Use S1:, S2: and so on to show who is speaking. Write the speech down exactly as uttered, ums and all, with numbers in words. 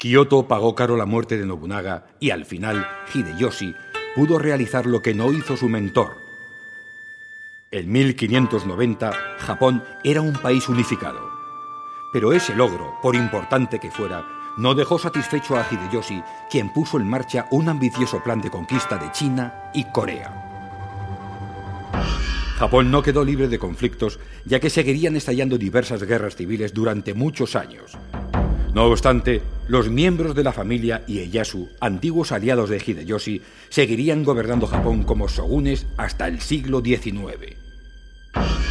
S1: Kioto pagó caro la muerte de Nobunaga y al final Hideyoshi pudo realizar lo que no hizo su mentor. En mil quinientos noventa, Japón era un país unificado. Pero ese logro, por importante que fuera, no dejó satisfecho a Hideyoshi, quien puso en marcha un ambicioso plan de conquista de China y Corea. Japón no quedó libre de conflictos, ya que seguirían estallando diversas guerras civiles durante muchos años. No obstante, los miembros de la familia Ieyasu, antiguos aliados de Hideyoshi, seguirían gobernando Japón como shogunes hasta el siglo diecinueve.